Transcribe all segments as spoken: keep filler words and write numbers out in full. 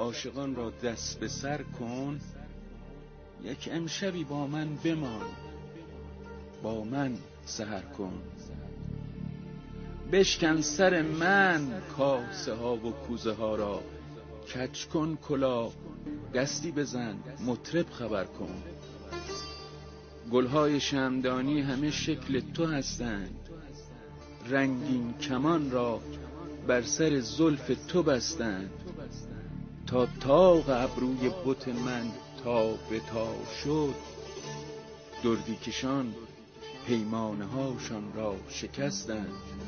عاشقان را دست به سر کن، یک امشبی با من بمان، با من سحر کن. بشکن سر من کاسه ها و کوزه ها را، کج کن کلاه، دستی بزن، مطرب خبر کن. گلهای شمعدانی همه شکل تو هستند، رنگین کمان را بر سر زلف تو بستند. تا طاق ابروی بت من تا به تا شد، دردی کشان پیمانه هاشان را شکستند.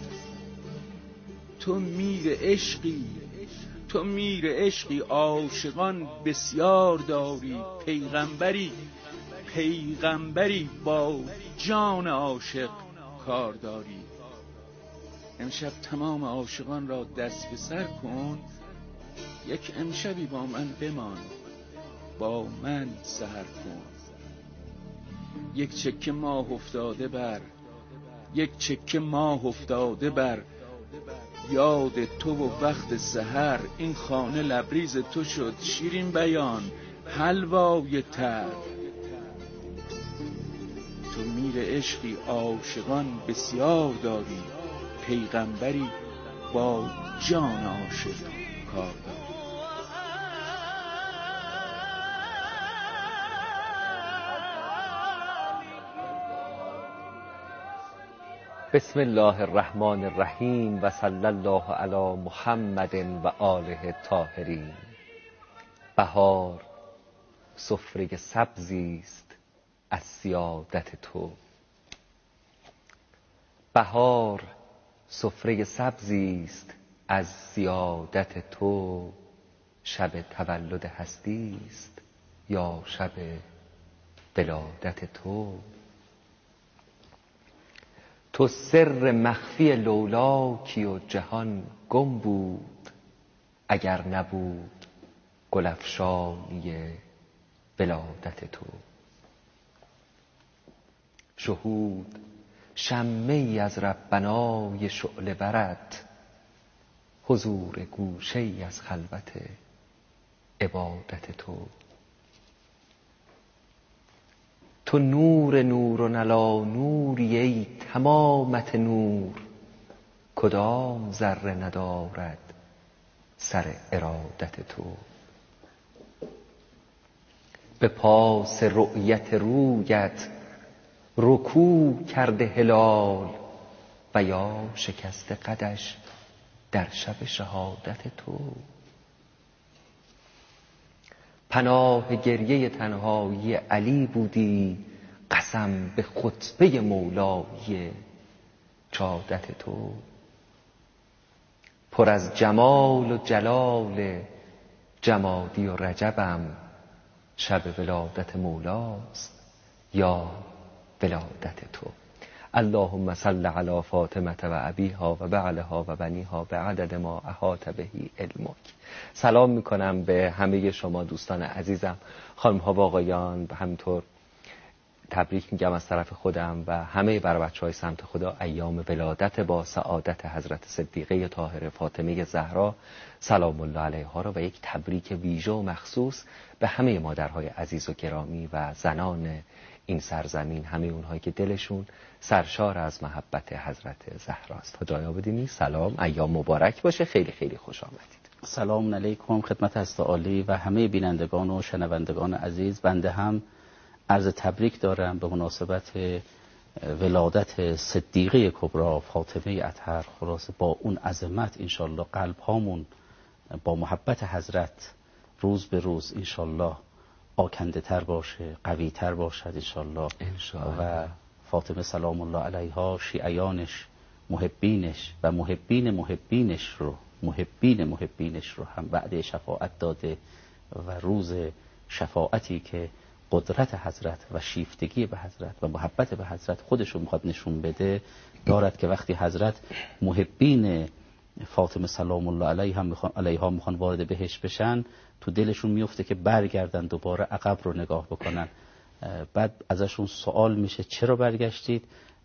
تو میر عشقی، تو میر عشقی، عاشقان بسیار داری. پیغمبری، پیغمبری با جان عاشق کار داری. امشب تمام عاشقان را دست به سر کن، یک امشبی با من بمان، با من سحر کن. یک چکه ماه افتاده بر، یک چکه ماه افتاده بر یاد تو و وقت سحر. این خانه لبریز تو شد شیرین بیان، حلوای تر. تو میر عشقی، عاشقان بسیار داری. پیغمبری با جان عاشق کار داری. بسم الله الرحمن الرحیم و صلی الله علی محمد و آله الطاهرین. بهار سفره سبزی است از سیادت تو. بهار سفره سبزی است از سیادت تو. شب تولد هستی است یا شب ولادت تو. تو سر مخفی لولاکی و جهان گم بود، اگر نبود گل افشانی ولادت تو. شهود شمه ای از ربنای شعله برت، حضور گوشه ای از خلوت عبادت تو. تو نور نور علی نوری ای تمامت نور، کدام ذره ندارد سر ارادت تو. به پاس رؤیت رویت رکوع کرده هلال، و یا شکسته قدش در شب شهادت تو. پناه گریه تنهایی علی بودی، قسم به خطبه مولایی چادت تو. پر از جمال و جلال جمادی و رجبم، شب ولادت مولاست یا ولادت تو. اللهم صل علی فاطمه و ابیها و بعلها و بنیها به عدد ما احاط بهی علمک. سلام میکنم به همه شما دوستان عزیزم، خانم ها و آقایان. همینطور تبریک میگم از طرف خودم و همه برای بچهای سمت خدا ایام ولادت با سعادت حضرت صدیقه طاهره فاطمه زهرا سلام الله علیها را و یک تبریک ویژه و مخصوص به همه مادرهای عزیز و گرامی و زنان این سرزمین، همه اونهایی که دلشون سرشار از محبت حضرت زهراست. حاج آقای عابدینی سلام، ایام مبارک باشه. خیلی خیلی خوش آمدید. سلام علیکم خدمت حضرت عالی و همه بینندگان و شنوندگان عزیز. بنده هم عرض تبریک دارم به مناسبت ولادت صدیقه کبری فاطمه اطهر. خلاصه با اون عظمت انشالله قلب هامون با محبت حضرت روز به روز انشالله آکنده تر باشه، قوی تر باشد انشالله. و فاطمه سلام الله علیها شیعیانش، محبینش و محبین محبینش رو محبین محبینش رو هم بعد شفاعت داده و روز شفاعتی که قدرت حضرت و شیفتگی به حضرت و محبت به حضرت خودش رو میخواد نشون بده دارد که وقتی حضرت محبین فاطمه سلام الله علیها میخوان علیها میخوان وارد بهشت بشن، تو دلشون میفته که برگردن دوباره عقب رو نگاه بکنن. بعد ازشون سوال میشه چرا برگشتید؟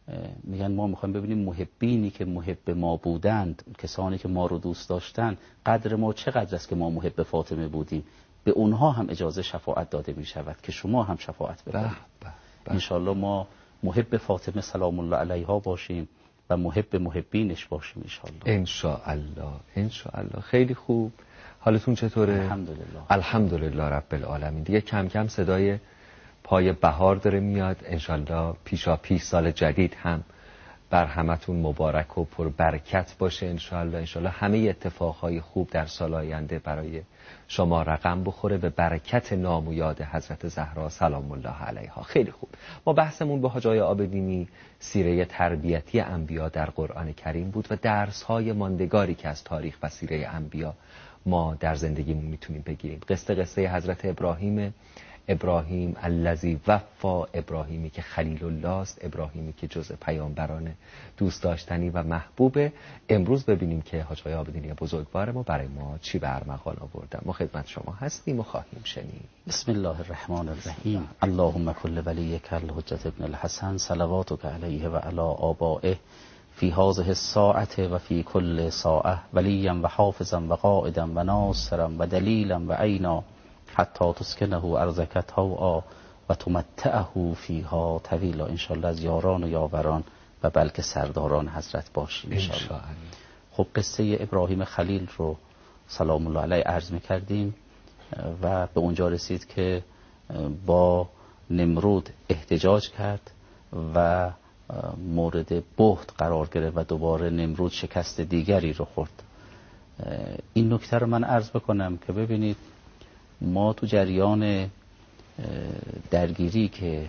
میگن ما میخوایم ببینیم محبینی که محب ما بودند، کسانی که ما رو دوست داشتن، قدر ما چقدر است که ما محب فاطمه بودیم. به اونها هم اجازه شفاعت داده می شود که شما هم شفاعت بکنید. انشاءالله ما محب فاطمه سلام الله علیها باشیم و محب محبینش باشیم انشاءالله. انشاءالله انشاءالله. خیلی خوب. حالتون چطوره؟ الحمدلله الحمدلله رب العالمین. دیگه کم کم صدای پای بهار داره میاد. انشاءالله پیشا پیش سال جدید هم بر همتون مبارک و پر برکت باشه انشاءالله. انشاءالله همه اتفاقهای خوب در سال آینده برای شما رقم بخوره به برکت نام و یاد حضرت زهرا سلام الله علیها. خیلی خوب. ما بحثمون با حاج آقای عابدینی سیره تربیتی انبیا در قرآن کریم بود و درس‌های ماندگاری که از تاریخ و سیره انبیا ما در زندگیمون میتونیم بگیریم. قصه قصه حضرت ابراهیم ابراهیم الذی وفا، ابراهیمی که خلیل الله است، ابراهیمی که جزء پیامبران دوست داشتنی و محبوبه. امروز ببینیم که حاج آقای عابدینی بزرگوار ما برای ما چی به ارمغان آوردن. ما خدمت شما هستیم و خواهیم شنید. بسم الله الرحمن الرحیم. اللهم کل ولیک الحجة ابن الحسن صلواتک علیه و علی آبائه فی هذه الساعة و فی کل ساعة ولیا و حافظا و قائدا و ناصرا و دلیلا و عینا حتی تسکنه ارضک طوعا و تمتعه فیها طویلا. انشاءالله از یاران و یاوران و بلکه سرداران حضرت باشیم انشاءالله. خب قصه ابراهیم خلیل رو سلام الله علیه عرض میکردیم و به اونجا رسید که با نمرود احتجاج کرد و مورد بهت قرار گرفت و دوباره نمرود شکست دیگری رو خورد. این نکته رو من عرض بکنم که ببینید ما تو جریان درگیری که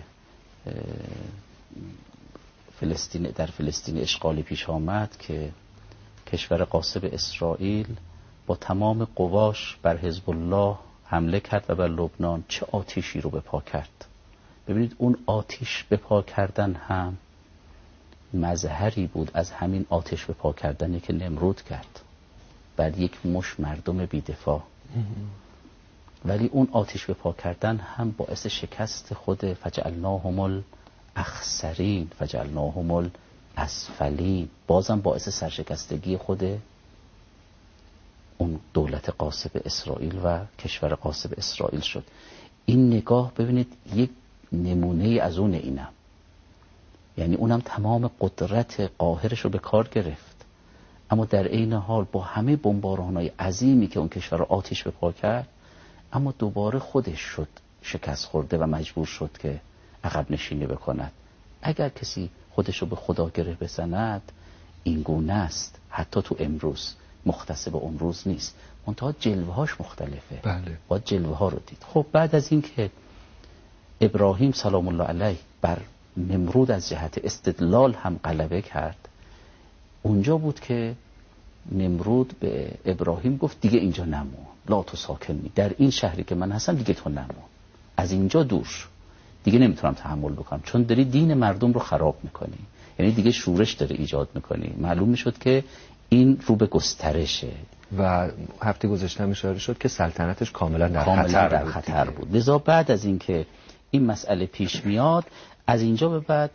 فلسطین در فلسطین اشغالی پیش آمد که کشور غاصب اسرائیل با تمام قواش بر حزب الله حمله کرد و بر لبنان چه آتیشی رو به پا کرد. ببینید اون آتیش به پا کردن هم مظهری بود از همین آتش به پا کردنی که نمرود کرد بر یک مش مردم بی‌دفاع. ولی اون آتش به پا کردن هم باعث شکست خود فجعلناهم الاخسرین فجعلناهم الاسفلین، بازم باعث سرشکستگی خود اون دولت غاصب اسرائیل و کشور غاصب اسرائیل شد. این نگاه ببینید یک نمونه از اون اینم، یعنی اونم تمام قدرت قاهرش رو به کار گرفت، اما در عین حال با همه بمباران‌های عظیمی که اون کشور رو آتش به پا کرد، اما دوباره خودش شد شکست خورده و مجبور شد که عقب نشینی بکند. اگر کسی خودش رو به خدا گره بزند این گونه است. حتی تو امروز مختص به امروز نیست، منتها جلوه هاش مختلفه. بله. باید جلوه ها رو دید. خب بعد از این که ابراهیم سلام الله علیه بر نمرود از جهت استدلال هم غلبه کرد، اونجا بود که نمرود به ابراهیم گفت دیگه اینجا نمون، لا تو ساکنی، در این شهری که من هستم دیگه تو نمون، از اینجا دور شو، دیگه نمیتونم تحمل بکنم، چون داری دین مردم رو خراب میکنی. یعنی دیگه شورش داره ایجاد میکنی. معلوم میشد که این رو به گسترشه و هفته گذشته اشاره شد که سلطنتش کاملا در کاملا خطر, در بود, خطر بود. لذا بعد از این که این مسئله پیش میاد، از اینجا به بعد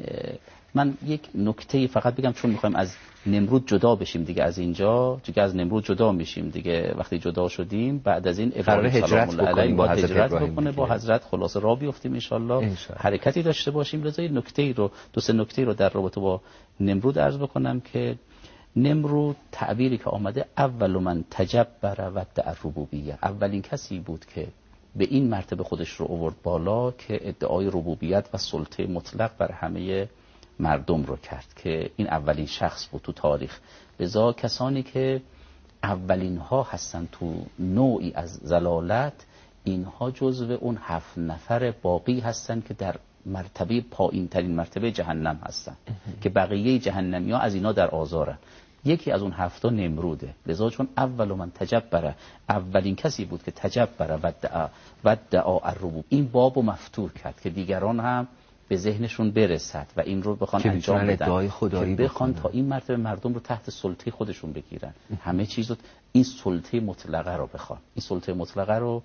من یک نکته فقط بگم، چون میخوایم از نمرود جدا بشیم دیگه، از اینجا دیگه از نمرود جدا میشیم دیگه. وقتی جدا شدیم بعد از این ابراهیم سلام الله علیه با هجرت بکنه، با حضرت خلاص راه بیفتیم ان شاء الله، حرکتی داشته باشیم. لذا این نکته رو دو سه نکته رو در رابطه با نمرود عرض بکنم که نمرود تعبیری که آمده اول من تجبر و ادعا الربوبیه، اولین کسی بود که به این مرتبه خودش رو آورد بالا که ادعای ربوبیت و سلطه مطلق بر همه مردم رو کرد، که این اولین شخص بود تو تاریخ. لذا کسانی که اولین ها هستن تو نوعی از ضلالت، اینها جزو اون هفت نفر باقی هستن که در مرتبه پایین ترین مرتبه جهنم هستن که بقیه جهنمی ها از اینا در آزارن. یکی از اون هفتا نمروده. لذا چون اول من تجبره، اولین کسی بود که تجبره و دعا و دعا الربوب، این بابو مفتوح کرد که دیگران هم به ذهنشون برسد و این رو بخوان انجام بدن، که بخوان تا این مرتبه مردم رو تحت سلطه خودشون بگیرن، همه چیز رو این سلطه مطلقه رو بخوان. این سلطه مطلقه رو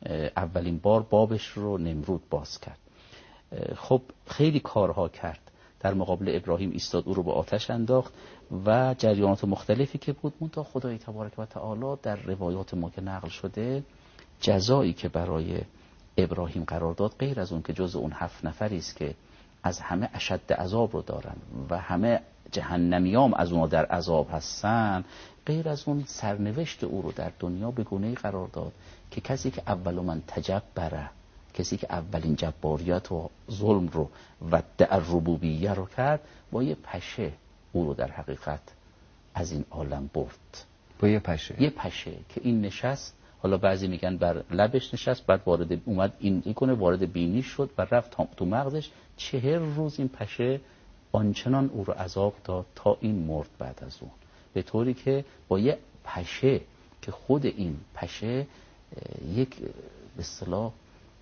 اولین بار بابش رو نمرود باز کرد. خب خیلی کارها کرد در مقابل ابراهیم ایستاد، او رو به آتش انداخت و جریانات مختلفی که بود. منتها خدای تبارک و تعالی در روایات ما که نقل شده جزایی که برای ابراهیم قرار داد، غیر از اون که جز اون هفت نفری است که از همه اشد عذاب رو دارن و همه جهنمیام از اونها در عذاب هستن، غیر از اون سرنوشت او رو در دنیا به گونه‌ای قرار داد که کسی که اول من تجبره، کسی که اولین جباریت و ظلم رو و دعر ربوبیه رو کرد، با یه پشه او رو در حقیقت از این عالم برد. با یه پشه یه پشه که این نشست، حالا بعضی میگن بر لبش نشست، بعد وارد اومد این کنه وارد بینی شد و رفت تو مغزش. چهر روز این پشه آنچنان او رو عذاب داد تا این مرد بعد از اون، به طوری که با یه پشه که خود این پشه یک به اصطلاح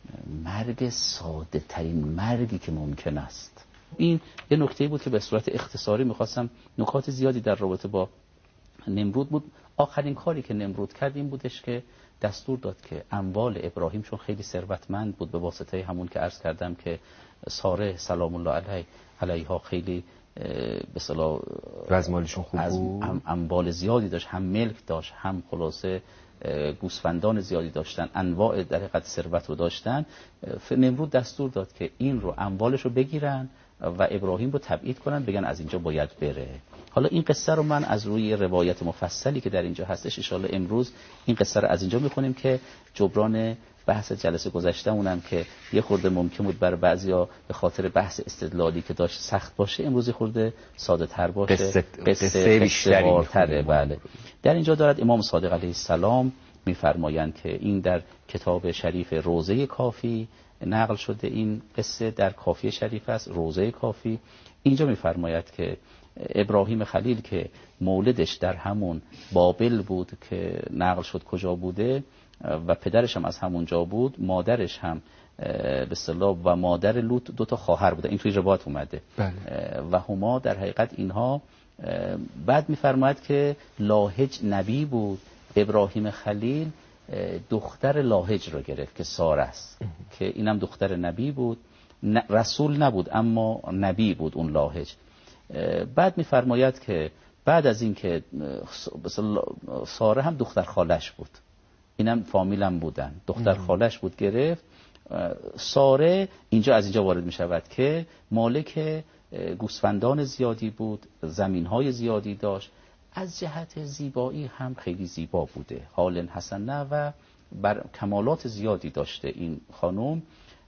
مرگ ساده ترین مرگی که ممکن است. این یه نکته بود که به صورت اختصاری میخواستم، نکات زیادی در رابطه با نمرود بود. آخرین کاری که نمرود کرد این بودش که دستور داد که اموال ابراهیم، چون خیلی ثروتمند بود به واسطه همون که عرض کردم که ساره سلام الله علیه علیها خیلی به اصطلاح از مالشون خوب از بود، اموال زیادی داشت، هم ملک داشت، هم خلاصه گوسفندان زیادی داشتن، انواع در حقیقت ثروت رو داشتن. نمرود دستور داد که این رو اموالش رو بگیرن و ابراهیم رو تبعید کنن، بگن از اینجا باید بره. حالا این قصه رو من از روی روایت مفصلی که در اینجا هستش ان شاءالله امروز این قصه رو از اینجا میخونیم که جبران بحث جلسه گذشته اونم که یه خورده ممکن بود برای بعضیا به خاطر بحث استدلالی که داشت سخت باشه، امروز یه خورده ساده تر باشه، قصه, قصه, قصه بیشتری تره. بله. در اینجا دارد امام صادق علیه السلام میفرمایند که این در کتاب شریف روضه کافی نقل شده، این قصه در کافی شریف است، روضه کافی. اینجا میفرماید که ابراهیم خلیل که مولدش در همون بابل بود که نقل شد کجا بوده و پدرش هم از همون جا بود، مادرش هم به اصطلاح و مادر لوط دو تا خواهر بوده، این توی روایت اومده. بله. و هما در حقیقت اینها، بعد میفرماید که لاهج نبی بود، ابراهیم خلیل دختر لاهج رو گرفت که ساره است که اینم دختر نبی بود، رسول نبود اما نبی بود اون لاهج. بعد میفرماید که بعد از این که ساره هم دختر خالش بود، اینم فامیلم بودن، دختر خالش بود گرفت. ساره اینجا از اینجا وارد می شود که مالک گوسفندان زیادی بود، زمینهای زیادی داشت، از جهت زیبایی هم خیلی زیبا بوده، حال حسنه و بر کمالات زیادی داشته این خانم.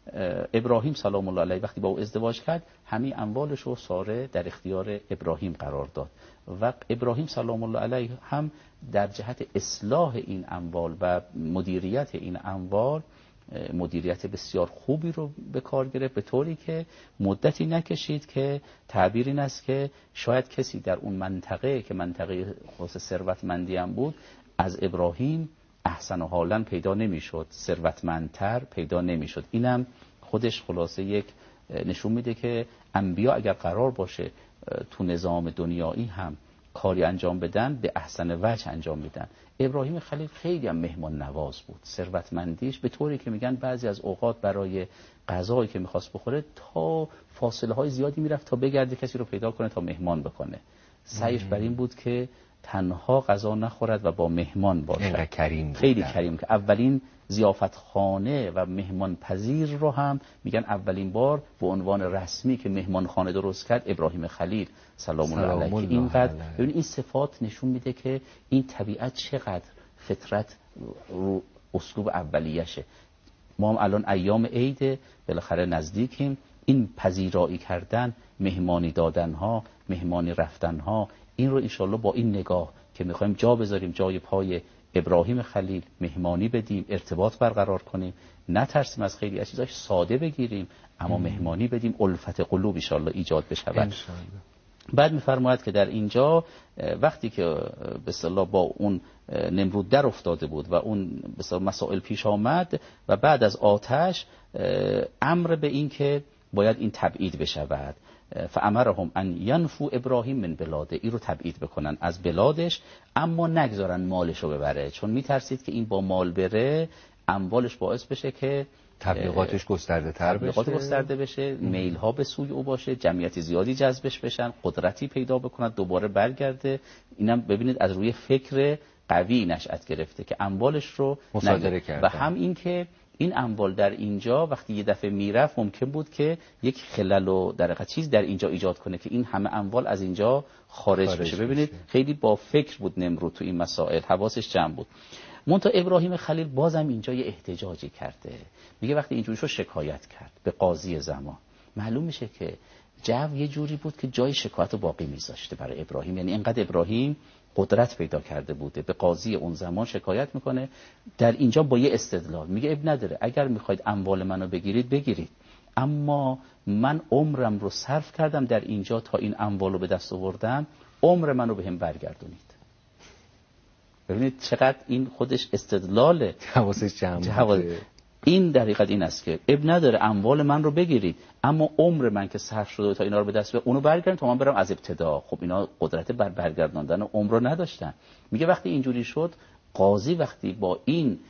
ابراهیم سلام الله علیه وقتی با او ازدواج کرد، همه اموالش رو ساره در اختیار ابراهیم قرار داد و ابراهیم سلام الله علیه هم در جهت اصلاح این اموال و مدیریت این اموال مدیریت بسیار خوبی رو به کار گرفت، به طوری که مدتی نکشید که تعبیر این است که شاید کسی در اون منطقه که منطقه خاص ثروتمندی هم بود از ابراهیم احسن و حالا پیدا نمیشد، ثروتمندتر پیدا نمیشد. اینم خودش خلاصه یک نشون میده که انبیا اگر قرار باشه تو نظام دنیایی هم کاری انجام بدن به احسن وجه انجام میدن. ابراهیم خلیل خیلی هم مهمان نواز بود، ثروتمندیش به طوری که میگن بعضی از اوقات برای غذایی که میخواست بخوره تا فاصله های زیادی میرفت تا بگرده کسی رو پیدا کنه تا مهمان بکنه. سعیش بر این بود که تنها غذا نخورد و با مهمان باشد. کریم خیلی کریم که اولین ضیافت خانه و مهمان پذیر رو هم میگن اولین بار به عنوان رسمی که مهمان خانه درست کرد ابراهیم خلیل سلام الله علیه. که اینقدر ببین این صفات نشون میده که این طبیعت چقدر فطرت رو اسلوب اولیشه. ما هم الان ایام عید بالاخره نزدیکیم، این پذیرایی کردن، مهمانی دادن ها، مهمانی رفتن ها، این رو انشالله با این نگاه که میخوایم جا بذاریم جای پای ابراهیم خلیل، مهمانی بدیم، ارتباط برقرار کنیم، نترسیم از خیلی از چیزاش، ساده بگیریم اما ام. مهمانی بدیم، الفت قلوب انشالله ایجاد بشود. بعد میفرماید که در اینجا وقتی که به اصطلاح با اون نمرود در افتاده بود و اون به اصطلاح مسائل پیش آمد و بعد از آتش امر به این که باید این تبعید بشود، فامرهم ان ینفوا ابراهیم من بلاده، این رو تبعید بکنن از بلادش، اما نگذارن مالش رو ببره، چون میترسید که این با مال بره اموالش باعث بشه که تبلیغاتش گسترده تر بشه، تبلیغات گسترده بشه، میل ها به سوی او باشه، جمعیت زیادی جذبش بشن، قدرتی پیدا بکنن، دوباره برگرده. اینم ببینید از روی فکر قوی نشأت گرفته که اموالش رو مصادره کرده. و هم این که این اموال در اینجا وقتی یه دفعه میرفت ممکن بود که یک خلل و در حقیقت چیز در اینجا ایجاد کنه که این همه اموال از اینجا خارج, خارج بشه. ببینید بشه. خیلی با فکر بود نمرود تو این مسائل، حواسش جمع بود. منتها ابراهیم خلیل بازم اینجا یه احتجاجی کرده، میگه وقتی اینجوری شو شکایت کرد به قاضی زمان، معلوم میشه که جو یه جوری بود که جای شکایت رو باقی میذاشته برای ابراهیم. یعنی اینقدر ابراهیم قدرت پیدا کرده بوده، به قاضی اون زمان شکایت میکنه در اینجا با یه استدلال، میگه اب نداره، اگر میخواید اموال منو بگیرید بگیرید، اما من عمرم رو صرف کردم در اینجا تا این اموال رو به دست آوردم، عمر منو بهم برگردونید. ببینید چقدر این خودش استدلاله، حواسش جمع. این در حقیقت این است که اب نداره اموال من رو بگیرید، اما عمر من که صرف شده تا اینا رو به دست بیارم اونو برگردن تا من برم از ابتدا. خب اینا قدرت بر برگرداندن عمر رو نداشتن. میگه وقتی اینجوری شد، قاضی وقتی با این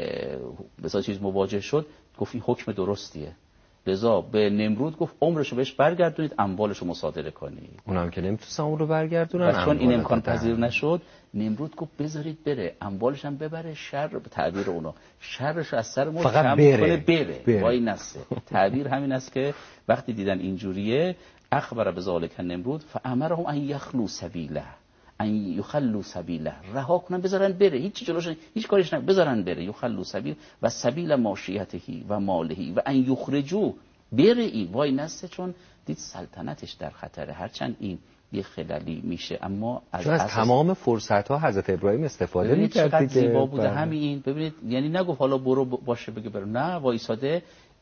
بسیار چیز مواجه شد، گفت این حکم درستیه، لذا به نمرود گفت عمرشو بهش برگردونید، اموالشو مصادره کنید. اونم که نمیتونستن اون رو برگردونن، و چون این امکان پذیر نشد، نمرود گفت بذارید بره، اموالش هم ببره، شر به تعبیر اونا شرش از سر ما فقط بره. کنه بره, بره. وای نسه تعبیر همین است که وقتی دیدن اینجوریه، اخبر بذالک نمرود فامرهم ان یخلو سبیله، ان یخلو سبیله، رها کنن بذارن بره، هیچ جلوش هیچ کاریش نکنن، بذارن بره. یخلو سبیل و سبیل ماشیتهی و مالهی و ان یخرجو، بره ای وای نسه، چون دید سلطنتش در خطره، هرچند این یه خللی میشه اما از, از تمام فرصت ها حضرت ابراهیم استفاده می‌کرد. چقدر زیبا بوده همین. ببینید یعنی نگفت حالا برو باشه بگه برو، نه وایساده،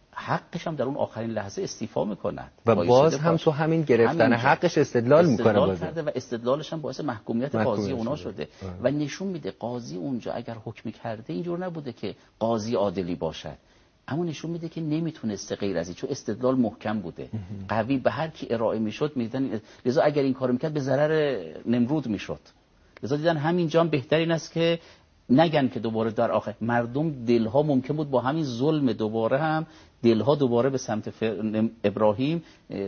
حقش هم در اون آخرین لحظه استیفا میکنند و باز هم تو همین گرفتن حقش استدلال میکنه، استدلال کرده و استدلالش هم باعث محکومیت قاضی اونا شده و نشون میده قاضی اونجا اگر حکم کرده اینجور نبوده که قاضی عادلی باشد، اما نشون میده که نمیتونسته غیر از این، چون استدلال محکم بوده، قوی، به هر کی ارائه میشد میدن، لذا اگر این کارو میکرد به ضرر نمرود میشد. لذا دیدن همینجا هم بهترین است که نگن که دوباره در آخر مردم دلها ممکن بود با همین ظلم دوباره هم دلها دوباره به سمت ابراهیم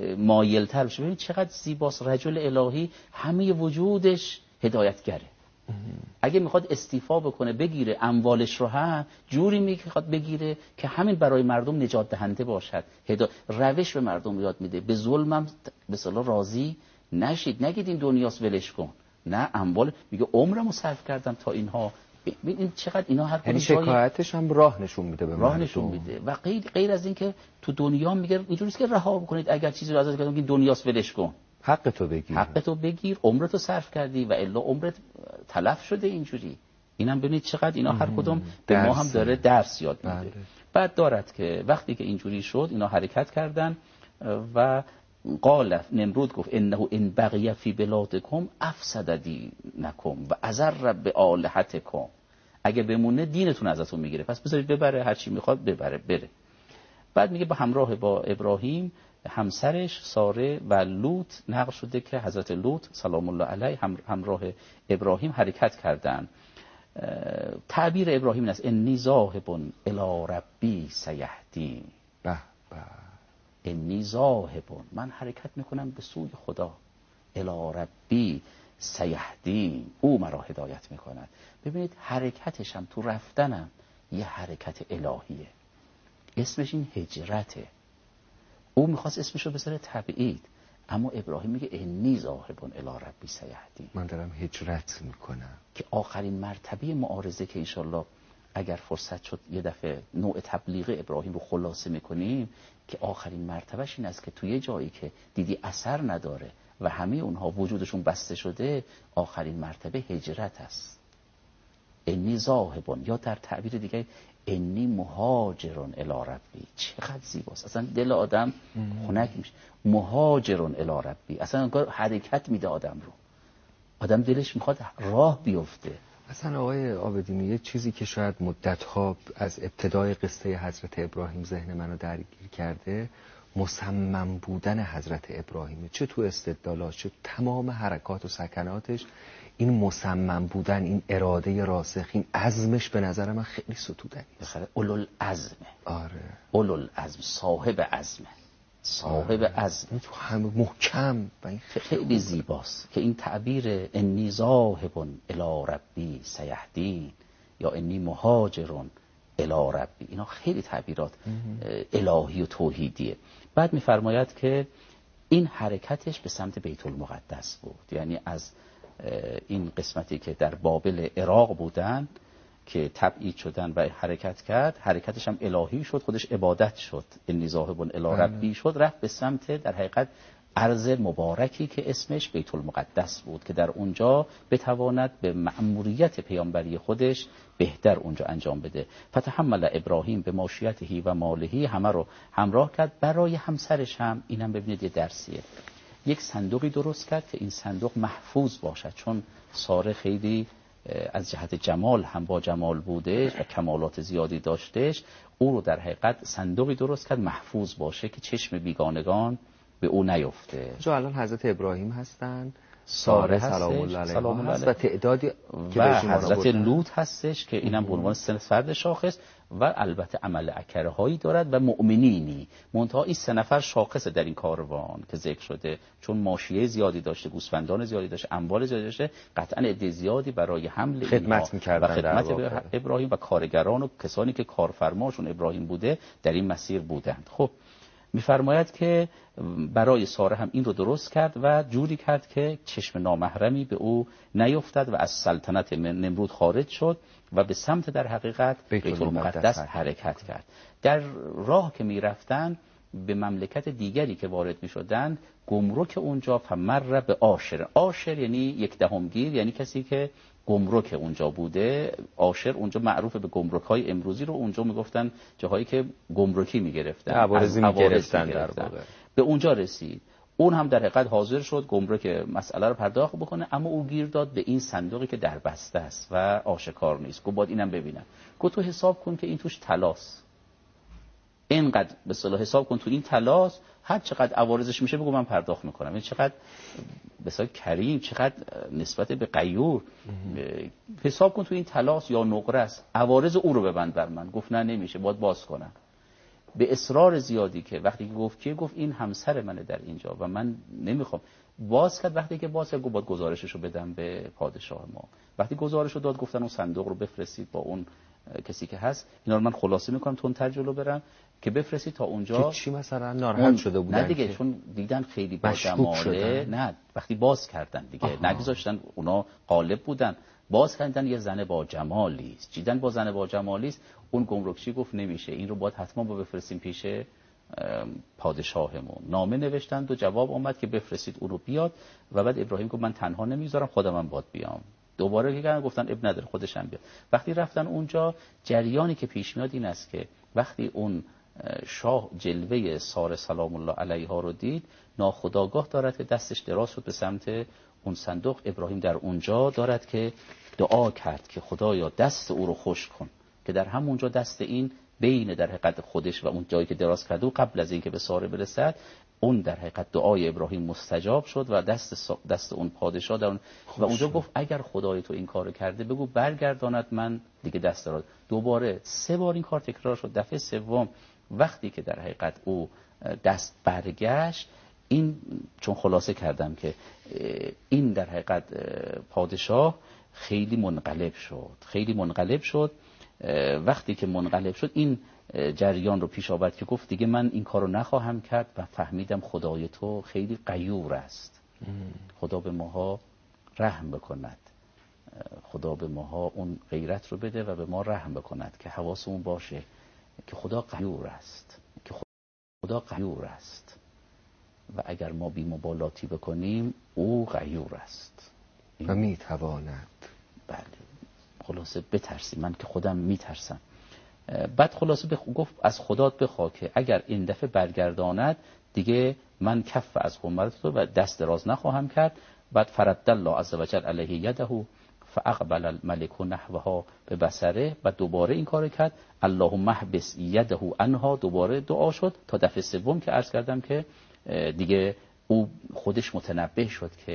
مایلتر بشه. ببینید چقدر زیباست، رجل الهی همه وجودش هدایتگره. اگه میخواد استیفا بکنه بگیره اموالش رو، هم جوری میخواد بگیره که همین برای مردم نجات دهنده باشد، هدا... روش به مردم یاد میده، به ظلمم به صلاح راضی نشید، نگید این دنیاست ولش کن، نه اموال، میگه عمرمو صرف کردم تا اینها. ببین چقدر اینا هر یعنی شکایتش هم راه نشون میده به راه نشون میده و غیر غیر از این که تو دنیا میگه اینجوریه که رها بکنید، اگر چیزی رو ازت کردن که دنیاست ولش کن، حق تو بگیر، حق تو بگیر، عمرتو صرف کردی و الا عمرت تلف شده اینجوری. اینم ببینید چقدر اینا هر کدوم به ما هم داره درس یاد میده. بله. بعد دارد که وقتی که اینجوری شد اینا حرکت کردن و قال نمرود گفت انه ان بقی فی بلادکم افسد دینکم و اضر بالهتکم، اگه بمونه دینتون ازتون میگیره، پس بذارید ببره، هر چی میخواد ببره بره. بعد میگه با همراه با ابراهیم همسرش ساره و لوط نقل شده که حضرت لوط سلام الله علیه هم همراه ابراهیم حرکت کردند. تعبیر ابراهیم این است انی ذاهب الی ربی سیهدین، به به، انی ذاهب، من حرکت میکنم به سوی خدا، الی ربی سیهدین، او مرا هدایت میکند. ببینید حرکتش هم تو رفتنم یه حرکت الهیه، اسمش این هجرته. او میخواست اسمشو بذاره تبعید، اما ابراهیم میگه انی ذاهب الی ربی سیهدین، من دارم هجرت میکنم، که آخرین مرتبه معارضه که انشالله اگر فرصت شد یه دفعه نوع تبلیغ ابراهیم رو خلاصه میکنیم، که آخرین مرتبهش این است که توی جایی که دیدی اثر نداره و همه اونها وجودشون بسته شده، آخرین مرتبه هجرت است. انی ذاهبون، یا در تعبیر دیگه انی مهاجرون الی ربی. چقدر زیباست، اصلا دل آدم خنک میشه. مهاجرون الی ربی، اصلا انگار حرکت میده آدم رو، آدم دلش میخواد راه بیفته. اصلا آقای عابدینی یه چیزی که شاید مدت‌ها از ابتدای قصه حضرت ابراهیم ذهن منو درگیر کرده، مصمم بودن حضرت ابراهیم، چه تو استدلالاش چه تمام حرکات و سکناتش، این مصمم بودن، این اراده راسخ، این عزمش به نظر من خیلی ستودنی بخاطر اولوالعزمه. آره اولوالعزم، صاحب عزمه، صاحب آره. عزم، این تو همه محکم و این خیلی, خیلی زیباست که این تعبیر انی ذاهب الی ربی سیهدین یا انی مهاجر الی ربی، اینا خیلی تعبیرات الهی و توحیدیه. بعد میفرماید که این حرکتش به سمت بیت المقدس بود، یعنی از این قسمتی که در بابل عراق بودن که تبعید شدن و حرکت کرد، حرکتش هم الهی شد، خودش عبادت شد، انی ذاهب الی ربی شد، رفت به سمت در حقیقت ارض مبارکی که اسمش بیت المقدس بود که در اونجا بتواند به مأموریت پیامبری خودش بهتر اونجا انجام بده. فتحمل ابراهیم به ماشیته و مالهی، همه رو همراه کرد. برای همسرش هم اینم ببینید یه درسیه، یک صندوقی درست کرد که این صندوق محفوظ باشد، چون ساره خیلی از جهت جمال هم با جمال بودش و کمالات زیادی داشتش. او رو در حقیقت صندوقی درست کرد محفوظ باشه که چشم بیگانگان به او نیفته. جو الان حضرت ابراهیم هستن، ساره سلام الله علیها هست و تعدادی که و حضرت لوط هستش که اینم به عنوان سه فرد شاخص و البته عمل اکره هایی دارد و مؤمنینی. منتها این سه نفر شاخص در این کاروان که ذکر شده، چون ماشیه زیادی داشته، گوسفندان زیادی داشته، اموال زیادی داشته، قطعا عده زیادی برای حمل خدمت می‌کردن و خدمت به ابراهیم و کارگران و کسانی که کارفرماشون ابراهیم بوده در این مسیر بودند. خب میفرماید که برای ساره هم این رو درست کرد و جوری کرد که چشم نامحرمی به او نیفتد و از سلطنت نمرود خارج شد و به سمت در حقیقت بیت المقدس حرکت کرد. در راه که میرفتن به مملکت دیگری که وارد میشدن، گمرک اونجا فمر به آشر. آشر یعنی یک دهمگیر، یعنی کسی که گمرک اونجا بوده. آشر اونجا معروف به گمرک‌های امروزی رو اونجا میگفتن جاهایی که گمرکی میگرفتن، عوارضی میگرفتن در واقع. به اونجا رسید. اون هم در حقیقت حاضر شد گمرک مسئله رو پرداخت بکنه، اما او گیر داد به این صندوقی که در بسته است و آشکار نیست. گفت باید اینم ببینم. گفت تو حساب کن که این توش طلاست، اینقدر به اصطلاح حساب کن تو این طلاست، هر چقدر عوارضش میشه بگو من پرداخت میکنم. این چقدر به اصطلاح کریم، چقدر نسبت به غیور. حساب کن تو این طلاست یا نقره است، عوارض او رو ببند بر من. گفت نه نمیشه، باید باز کنم. به اصرار زیادی که وقتی که گفت که گفت این همسر منه در اینجا و من نمیخوام، باز کرد. وقتی که باز کرد گفت باید گزارششو بدم به پادشاه ما. وقتی گزارشو داد گفتن اون صندوق رو بفرستید با اون کسی که هست. اینا رو من خلاصه میکنم تون ترجلو برم که بفرستید تا اونجا. چی مثلا ناراحت شده بودن؟ نه دیگه، چون دیدن خیلی با جماله. نه وقتی باز کردن دیگه نگذاشتن، اونا غالب بودن. باز کردن یه زنه با جمالی است، دیدن با زنه با جمالی است. اون گمرکچی گفت نمیشه، این رو باید حتما با بفرستیم پیش پادشاهمون. نامه نوشتند و جواب اومد که بفرستید اون رو بیاد. و بعد ابراهیم گفت من تنها نمیذارم، خودم هم باید بیام. دوباره که گفتن اب نداره خودش هم بیاد. وقتی رفتن اونجا، جریانی که پیش میاد این است که وقتی اون شاه جلوه ساره سلام الله علیها رو دید، ناخودآگاه دارد که دستش دراز شد به سمت اون صندوق. ابراهیم در اونجا دارد که دعا کرد که خدایا دست او رو خشک کن، که در همونجا دست این بین در حقیقت خودش و اون جایی که دراز کرده و قبل از اینکه به ساره برسد، اون در حقیقت دعای ابراهیم مستجاب شد و دست دست اون پادشاه در اون و اونجا گفت اگر خدای تو این کارو کرده بگو برگرداند من دیگه دست دارم. دوباره سه بار این کار تکرار شد. دفعه سوم وقتی که در حقیقت او دست برگشت، این چون خلاصه کردم که این در حقیقت پادشاه خیلی منقلب شد، خیلی منقلب شد. وقتی که منقلب شد این جریان رو پیش آورد که گفت دیگه من این کارو نخواهم کرد و فهمیدم خدای تو خیلی غیور است. خدا به ماها رحم بکند، خدا به ماها اون غیرت رو بده و به ما رحم بکند که حواسمون باشه که خدا غیور است، که خدا غیور است و اگر ما بی‌مبالاتی بکنیم او غیور است و میتواند. بله خلاصه بترسیم، من که خودم میترسم. بعد خلاصه بخ... گفت از خدات بخوا که اگر این دفعه برگرداند دیگه من کف از قمرت تو و دست دراز نخواهم کرد. بعد فرد الله عز وجل علیه یده فاقبل الملک نحوها به بصره و دوباره این کارو کرد. اللهم احبس یده عنها، دوباره دعا شد تا دفعه سوم که عرض کردم که دیگه او خودش متنبه شد که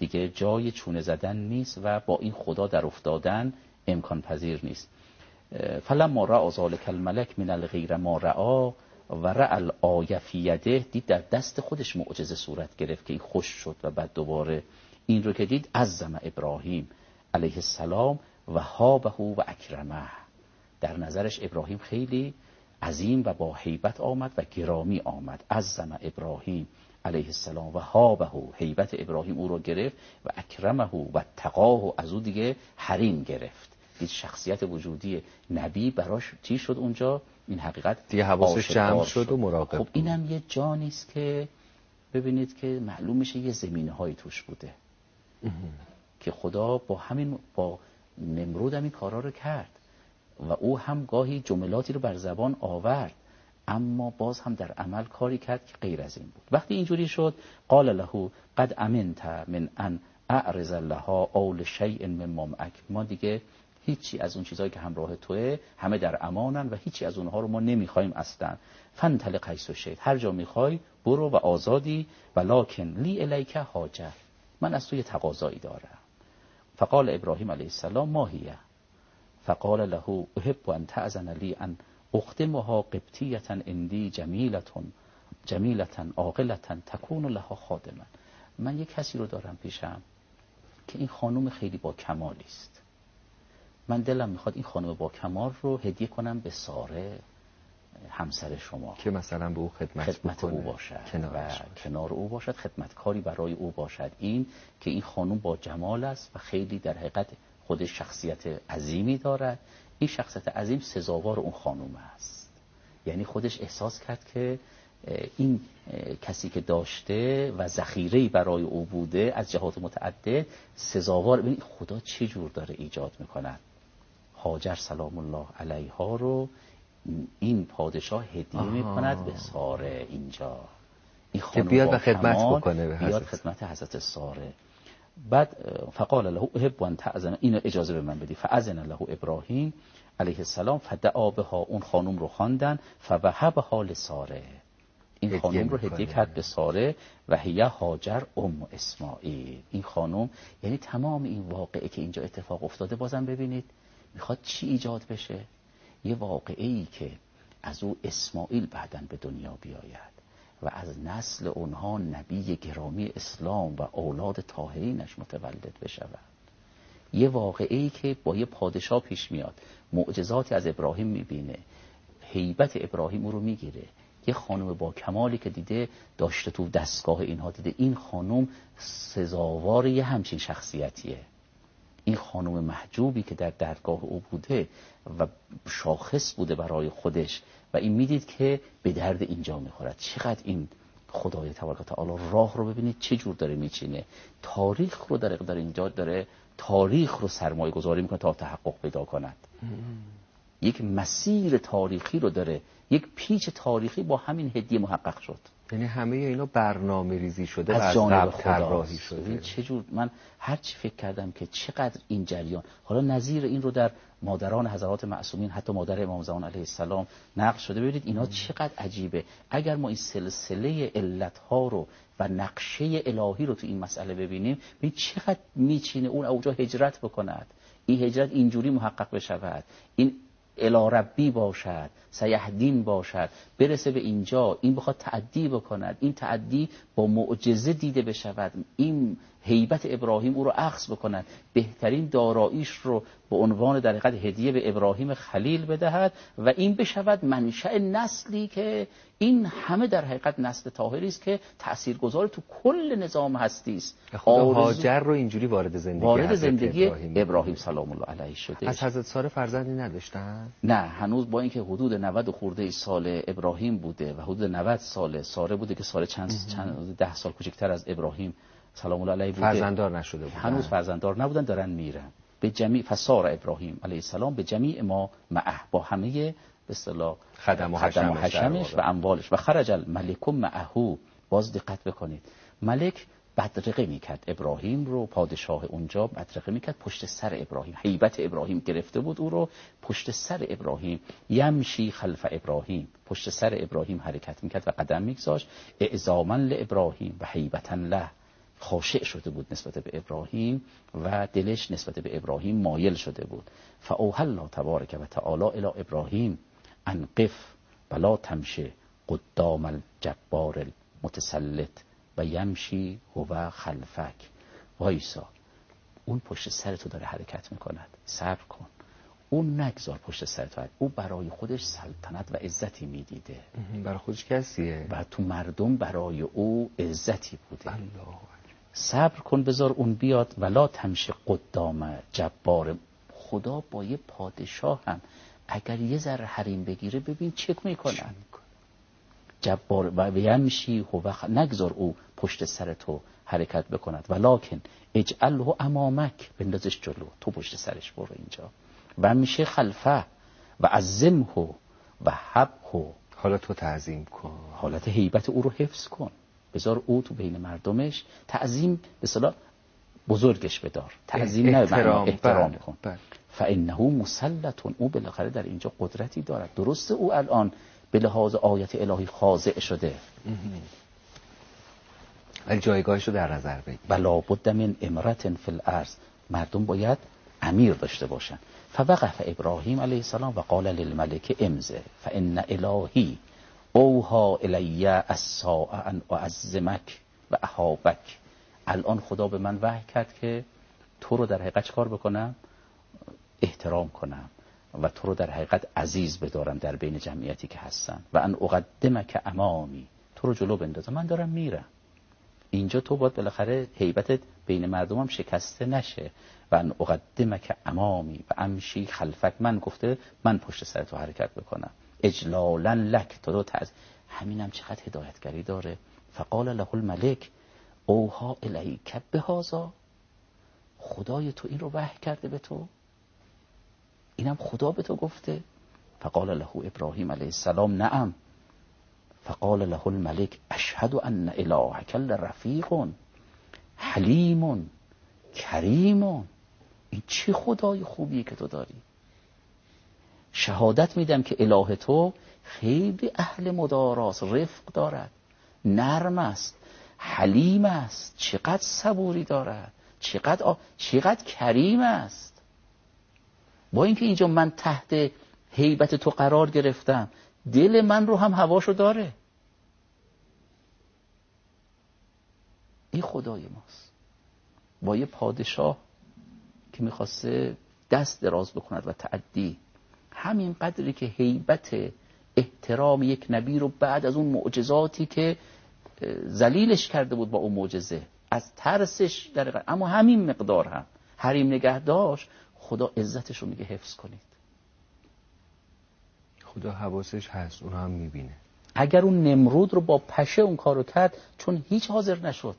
دیگه جای چونه زدن نیست و با این خدا در افتادن امکان پذیر نیست. فلما رأى ذلک الملک من الغیر ما رأى و رأى الآیة فی یده، دید در دست خودش معجزه صورت گرفت که این خوش شد و بعد دوباره این رو که دید عظم ابراهیم علیه السلام و هابه و اکرمه، در نظرش ابراهیم خیلی عظیم و با هیبت آمد و گرامی آمد. عظم ابراهیم علیه السلام و هابه، هیبت ابراهیم او رو گرفت و اکرمه و تقاه، و از او دیگه حریم گرفت. دید شخصیت وجودی نبی براش چی شد اونجا، این حقیقت دیگه حواسش جمع شد و مراقب. خب اینم یه جانی است که ببینید که معلوم میشه یه زمینه های توش بوده که خدا با همین با نمرود هم این کارا رو کرد و او هم گاهی جملاتی رو بر زبان آورد اما باز هم در عمل کاری کرد که غیر از این بود. وقتی اینجوری شد قال له قد امنت من ان اعرض لها اول شیء مما معک، ما دیگه هیچی از اون چیزایی که همراه توه همه در امانن و هیچی از اونها رو ما نمیخوایم اصلا. فانطلق حیث شئت، هر جا میخوای برو و آزادی، ولکن لی الیک حاجه، من از تو یه تقاضایی دارم. فقال ابراهیم علیه السلام ما هی؟ فقال له احب ان تأذن لی ان اخدمها قبطیة عندی جمیلة جمیلة عاقلة تکون لها خادما، من یک کسی رو دارم پیشم که این خانم خیلی با کمالی است، من دلم میخواد این خانم با کمال رو هدیه کنم به ساره همسر شما که مثلا به او خدمت, خدمت او باشد و کنار او باشد، خدمتکاری برای او باشد. این که این خانم با جمال است و خیلی در حقیقت خودش شخصیت عظیمی دارد، این شخصیت عظیم سزاوار اون خانم است. یعنی خودش احساس کرد که این کسی که داشته و ذخیره‌ای برای او بوده از جهات متعدد سزاوار. ببینید خدا چه جور داره ایجاد میکند. هاجر سلام الله علیها رو این پادشاه هدیه میکند به ساره، اینجا این که بیاد و خدمت بکنه به بیاد خدمت حضرت ساره. بعد فقال له احب ان تأذن، اینو اجازه به من بدی. فاذن له ابراهیم علیه السلام فدعا بها، اون خانم رو خواندن، فوهبها لساره، این خانم رو هدیه کرد به ساره و هی هاجر ام اسماعیل. این خانم یعنی تمام این واقعه که اینجا اتفاق افتاده بازم ببینید میخواد چی ایجاد بشه، یه واقعه‌ای که از او اسماعیل بعداً به دنیا بیاید و از نسل اونها نبی گرامی اسلام و اولاد طاهرینش متولد بشود. یه واقعه‌ای که با یه پادشاه پیش میاد، معجزاتی از ابراهیم میبینه، هیبت ابراهیم او رو میگیره، یه خانم با کمالی که دیده داشته تو دستگاه اینها، دیده این خانم سزاوار یه همچین شخصیتیه. این خانم محجوبی که در درگاه او بوده و شاخص بوده برای خودش و این میدید که به درد اینجا میخورد. چقدر این خدای تبارک و تعالی راه رو ببینید چه جور داره میچینه، تاریخ رو در در اینجا داره تاریخ رو سرمایه گذاری میکنه تا تحقق پیدا کند. یک مسیر تاریخی رو داره، یک پیچ تاریخی با همین هدیه محقق شد. یعنی همه اینا برنامه ریزی شده از, از جانب طراحی شده. چه جور من هر چی فکر کردم که چقدر این جریان، حالا نظیر این رو در مادران حضرات معصومین حتی مادر امام زمان علیه السلام نقل شده. ببینید اینا چقدر عجیبه. اگر ما این سلسله علتها رو و نقشه الهی رو تو این مسئله ببینیم، ببینید چقدر میچینه اون اوجا هجرت بکند، این هجرت اینجوری محقق بشود، این الی ربی باشد، سیهدین باشد، برسه به اینجا، این بخواد تعدی بکند، این تعدی با معجزه دیده بشود، این هیبت ابراهیم او رو اخذ بکند، بهترین داراییش رو به عنوان در حقیقت هدیه به ابراهیم خلیل بدهد و این بشود منشأ نسلی که این همه در حقیقت نسل طاهری است که تاثیرگذار تو کل نظام هستی است. خدا هاجر رو اینجوری وارد زندگی وارد زندگی ابراهیم, ابراهیم سلام الله علیه شده. از حضرت ساره فرزندی نداشتن؟ نه، هنوز با اینکه حدود نود خورده سال ابراهیم بوده و حدود نود سال ساره بوده که ساره چند چند ده سال کوچکتر از ابراهیم سلام الله علیه بوده، فرزنددار نشده بودن. هنوز فرزنددار نبودن، دارن میرن. به جمیع فسار ابراهیم علیه السلام به جمیع ما معه، با همه به اصطلاح خدم و خدم و حشمش و اموالش. و خرج الملک معه، باز دقت بکنید، ملک بدرقه میکرد ابراهیم رو، پادشاه اونجا بدرقه میکرد پشت سر ابراهیم، هیبت ابراهیم گرفته بود او رو، پشت سر ابراهیم یمشی خلف ابراهیم، پشت سر ابراهیم حرکت میکرد و قدم میگذاشت، اعظاما لابراهیم و هیبتا له، خاشع شده بود نسبت به ابراهیم و دلش نسبت به ابراهیم مایل شده بود. فاوحی الله تبارک و تعالی الی ابراهیم ان قف ولا تمشی قدام الجبار المتسلط و یمشی هو خلفک. وایسا، اون پشت سر تو داره حرکت میکند، صبر کن، اون نگذار پشت سر تو. او برای خودش سلطنت و عزتی میدیده، برای خودش کسیه و تو مردم برای او عزتی بوده. الله. صبر کن بذار اون بیاد. ولا تمشی قدام جبار. خدا با یه پادشاه هم اگر یه ذره حریم بگیره ببین چک میکنن. جبار و یمشی هو خ... نگذار او پشت سر تو حرکت بکند. ولکن اجعله امامک، بندازش جلو، تو پشت سرش برو اینجا. و میشه خلفه و عظمه و حبه، حالا تو تعظیم کن، حالت هیبت او رو حفظ کن، بذار او تو بین مردمش تعظیم به اصطلاح بزرگش بدار، تعظیم نه احترام, احترام بل. کن. بل. فانه مسلط، او بالاخره در اینجا قدرتی دارد. درسته او الان به لحاظ آیت الهی خاضع شده ولی جایگاهش رو در نظر بگیر. ولا بد من امرة فی الارض، مردم باید امیر داشته باشن. فوقف ابراهیم علیه السلام و قال للملک امضه فان الهی اوها الی الساعه ان اعظمک و اهابک. الان خدا به من وحی کرد که تو رو در حقیقت چکار بکنم؟ احترام کنم و تو رو در حقیقت عزیز بدارم در بین جمعیتی که هستن. و ان اقدمک امامی، تو رو جلو بندازم، من دارم میرم. اینجا تو باید بالاخره هیبتت بین مردمم شکسته نشه. و ان اقدمک امامی و امشی خلفک، من گفته من پشت سر تو حرکت بکنم. اجلالا لک، تو رو تعظیم. همینم چقدر هدایتگری داره. فقال له الملک اوها الیک بهذا، خدای تو این رو وحی کرده به تو، اینم خدا به تو گفته. فقال له ابراهیم علیه السلام نعم. فقال له الملک اشهد ان الهک لرفیق حلیم کریم. این چه خدای خوبیه که تو داری. شهادت میدم که اله تو خیلی اهل مداراست، رفق دارد، نرم است، حلیم است، چقدر صبوری دارد، چقدر آ... چقدر کریم است. با اینکه اینجا من تحت هیبت تو قرار گرفتم، دل من رو هم هواشو داره. این خدای ماست. با یه پادشاه که میخواسته دست دراز بکند و تعدی، همین قدری که هیبت احترام یک نبی رو بعد از اون معجزاتی که ذلیلش کرده بود با اون معجزه، از ترسش در، اما همین مقدار هم حریم نگه داشت، خدا عزتش رو میگه حفظ کنید. خدا حواسش هست، اون هم میبینه. اگر اون نمرود رو با پشه اون کارو کرد، چون هیچ حاضر نشد،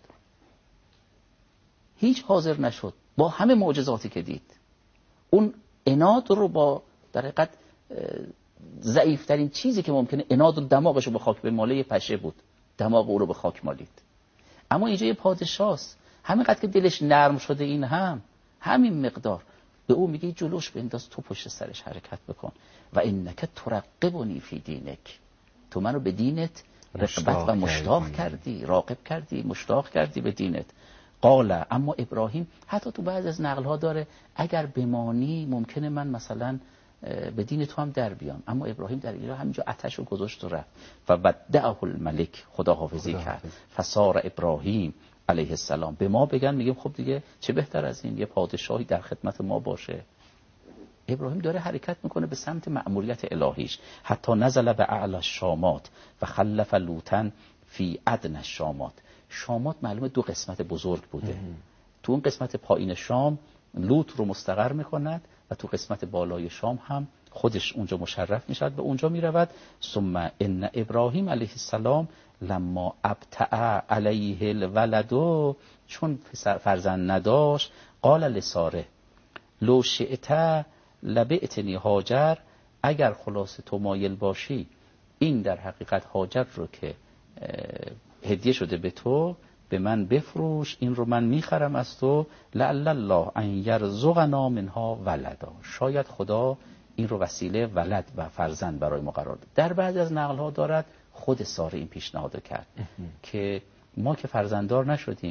هیچ حاضر نشد با همه معجزاتی که دید، اون عناد رو با در حقیقت ضعیفترین چیزی که ممکنه عناد رو دماغش رو به خاک بماله یه پشه بود، دماغ او رو به خاک مالید. اما اینجا یه پادشاست، همینقدر که دلش نرم شده، این هم همین مقدار به او میگه جلوش بنداز، تو پشت سرش حرکت بکن. و انک ترقبنی فی دینک، تو منو به دینت رغبت و مشتاق کردی، راغب کردی، مشتاق کردی به دینت. قال، اما ابراهیم حتی تو بعض از نقل ها داره اگر بمانی ممکنه من مثلا به دین تو هم در بیام. اما ابراهیم در اینجا همینجا آتش رو گذاشت و رفت. و ودعه الملک، خدا حافظی کرد. فصار ابراهیم علیه السلام. به ما بگن میگیم خب دیگه چه بهتر از این، یه پادشاهی در خدمت ما باشه. ابراهیم داره حرکت میکنه به سمت مأموریت الهیش. حتی نزل به اعلی الشامات و خلف لوطا فی ادنی الشامات. شامات معلومه دو قسمت بزرگ بوده. تو اون قسمت پایین شام لوط رو مستقر میکند و تو قسمت بالای شام هم خودش اونجا مشرف میشد، به اونجا میرود. ثم ان ابراهیم علیه السلام لما ابتع علیه الولد، چون فرزند نداشت، قال لساره لو شئت لبئتنی هاجر، اگر خلاص تو مایل باشی این در حقیقت هاجر رو که هدیه شده به تو به من بفروش، این رو من میخرم از تو، لعل الله ان یرزقنا منها ولدا، شاید خدا این رو وسیله ولد و فرزند برای ما قرار بده. در بعضی از نقل ها دارد خود ساره این پیشنهاد کرد که ما که فرزنددار نشدیم،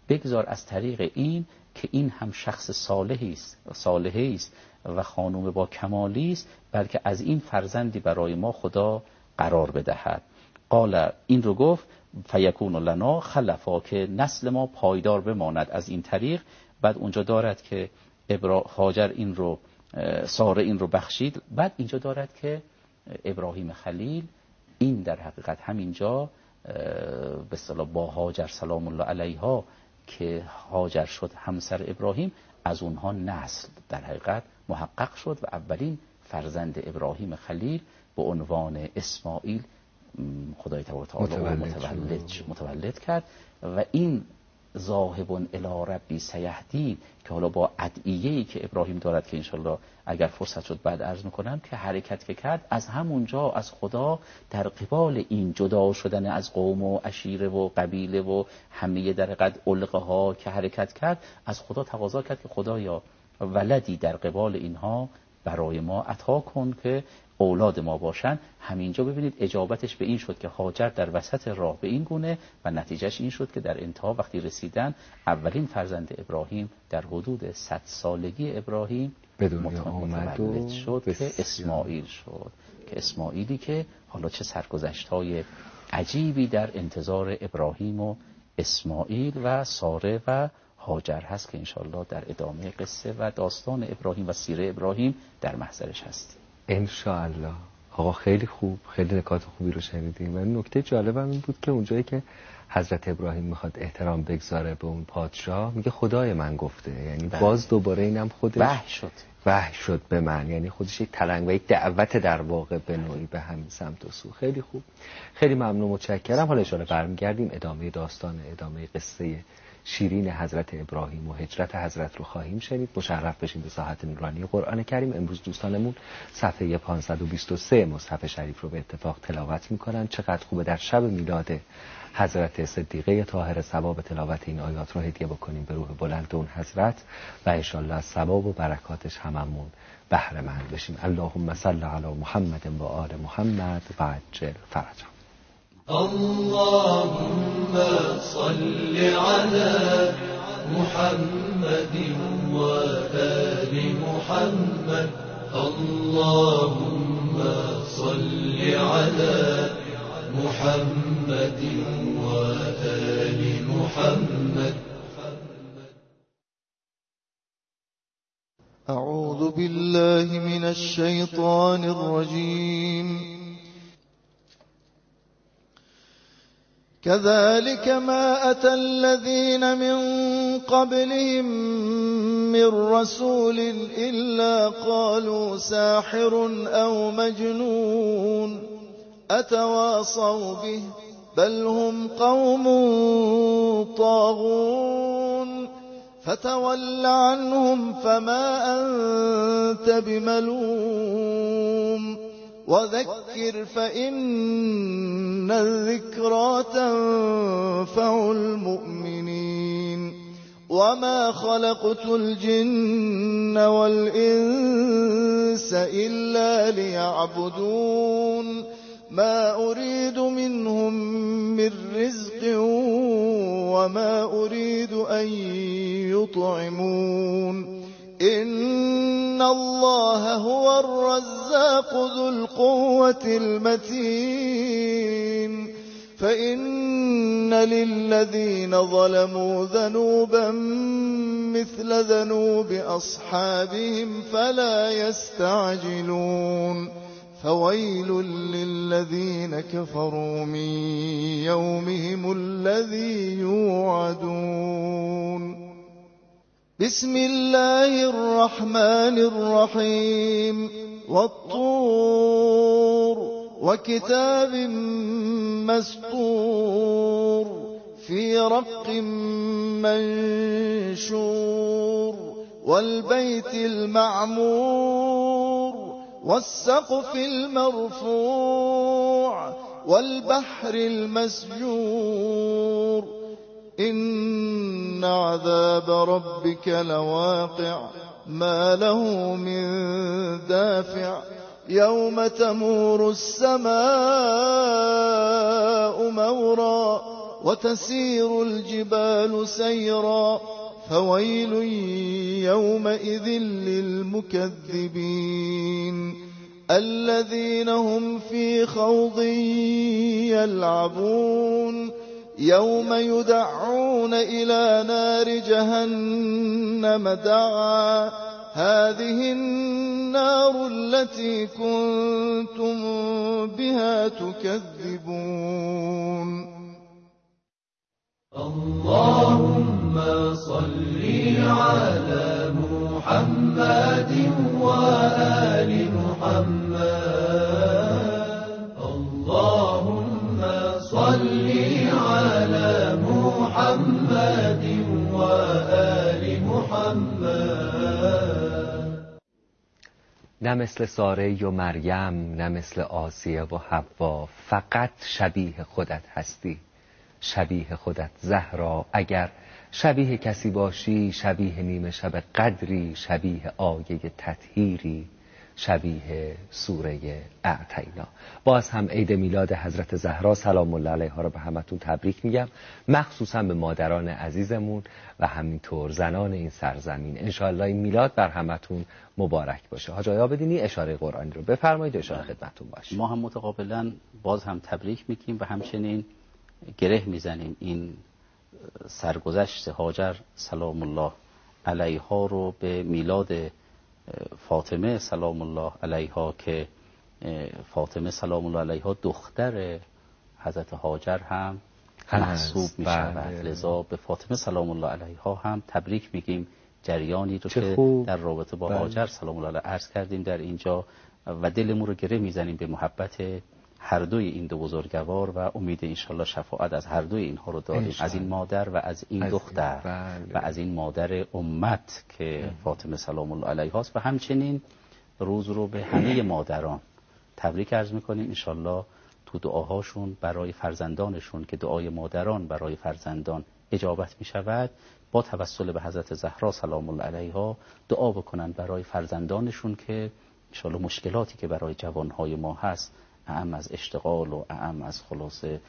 بگذار از طریق این که این هم شخص صالحی است صالحی است و خانوم با کمالی است، بلکه از این فرزندی برای ما خدا قرار بدهد. قال، این رو گفت فیکون لنا خلفا، که نسل ما پایدار بماند از این طریق. بعد اونجا دارد که ابرا هاجر این رو ساره این رو بخشید. بعد اینجا دارد که ابراهیم خلیل این در حقیقت همینجا به اصطلاح با هاجر سلام الله علیها که هاجر شد همسر ابراهیم، از اونها نسل در حقیقت محقق شد و اولین فرزند ابراهیم خلیل به عنوان اسماعیل خدای تبارک و تعالی متولد متولد کرد. و این ذاهب الی ربی سیهدین که حالا با ادعیه‌ای که ابراهیم دارد که انشالله اگر فرصت شد بعد عرض میکنم که حرکت که کرد از همونجا از خدا در قبال این جدا شدن از قوم و عشیره و قبیله و همه در قد علقه ها که حرکت کرد، از خدا تقاضا کرد که خدایا ولدی در قبال اینها برای ما عطا کن که اولاد ما باشن. همینجا ببینید اجابتش به این شد که هاجر در وسط راه به این گونه و نتیجهش این شد که در انتها وقتی رسیدن اولین فرزند ابراهیم در حدود صد سالگی ابراهیم به دنیا آمد شد که اسماعیل شد، که اسماعیلی که حالا چه سرگذشت‌های عجیبی در انتظار ابراهیم و اسماعیل و ساره و هاجر هست که انشالله در ادامه قصه و داستان ابراهیم و سیره ابراهیم در محضرش هست انشاءالله. آقا خیلی خوب، خیلی نکات خوبی رو شنیدیم. و نکته جالبم این بود که اونجایی که حضرت ابراهیم میخواد احترام بگذاره به اون پادشاه، میگه خدای من گفته، یعنی بله. باز دوباره اینم خودش وحی شد وحی شد به من، یعنی خودش یک تلنگ و یک دعوت در واقع به نوعی به همین سمت و سو. خیلی خوب، خیلی ممنون، متشکرم. حالا اشاره برمیگردیم ادامه داستان، ادامه قصه شیرین حضرت ابراهیم و هجرت حضرت رو خواهیم شنید. مشرف بشیم به ساحت نورانی قرآن کریم. امروز دوستانمون صفحه پانصد و بیست و سه مصحف شریف رو به اتفاق تلاوت میکنن. چقدر خوبه در شب میلاد حضرت صدیقه طاهره ثواب تلاوت این آیات رو هدیه بکنیم به روح بلند اون حضرت و ان شاء الله از ثواب و برکاتش هممون بهره مند بشیم. اللهم صل علی محمد و آل محمد و عجل فرجهم. اللهم صل على محمد وآل محمد. اللهم صل على محمد وآل محمد. أعوذ بالله من الشيطان الرجيم. كذلك ما أتى الذين من قبلهم من رسول إلا قالوا ساحر أو مجنون أتواصوا به بل هم قوم طاغون فتول عنهم فما أنت بملوم وذكر فإن الذكرى تنفع المؤمنين وما خلقت الجن والإنس إلا ليعبدون ما أريد منهم من رزق وما أريد أن يطعمون إن الله هو الرزاق ذو القوة المتين فإن للذين ظلموا ذنوبا مثل ذنوب أصحابهم فلا يستعجلون فويل للذين كفروا من يومهم الذي يوعدون. بسم الله الرحمن الرحيم. والطور وكتاب مسطور في رق منشور والبيت المعمور والسقف المرفوع والبحر المسجور إن عذاب ربك لواقع ما له من دافع يوم تمور السماء مورا وتسير الجبال سيرا فويل يومئذ للمكذبين الذين هم في خوض يلعبون يوم يدعون إلى نار جهنم دعا هذه النار التي كنتم بها تكذبون اللهم صل على محمد وآل محمد اللهم صل على محمد وآل محمد. نه مثل ساره و مریم، نه مثل آسیه و حوا، فقط شبیه خودت هستی، شبیه خودت زهرا. اگر شبیه کسی باشی، شبیه نیمه شب قدری، شبیه آیه تطهیری، شبیه سوره اعطینا. باز هم عید میلاد حضرت زهرا سلام الله علیها رو به همتون تبریک میگم، مخصوصا به مادران عزیزمون و همینطور زنان این سرزمین. انشاءالله این میلاد بر همتون مبارک باشه. حاج آیا بدینی اشاره قرآنی رو بفرمایید، اشاره خدمتتون باشه. ما هم متقابلا باز هم تبریک میگیم و همچنین گره میزنیم این سرگذشت هاجر سلام الله علیها رو به میلاد فاطمه سلام الله علیها که فاطمه سلام الله علیها دختر حضرت هاجر هم محسوب می شود. لذا به فاطمه سلام الله علیها هم تبریک میگیم جریانی رو که خوب. در رابطه با هاجر سلام الله علیها عرض کردیم در اینجا و دلمون رو گره میزنیم به محبت هر دوی این دو بزرگوار و امید انشالله شفاعت از هر دوی اینها رو داریم، از این مادر و از این از دختر بله. و از این مادر امت که ام. فاطمه سلام الله علیها است و همچنین روز رو به همه مادران تبریک عرض میکنیم. انشالله تو دعاهاشون برای فرزندانشون که دعای مادران برای فرزندان اجابت میشود، با توسل به حضرت زهرا سلام الله علیها دعا بکنن برای فرزندانشون که انشالله مشکلاتی که برای جوانهای ما هست، اعم از اشتغال و اعم از خلاصه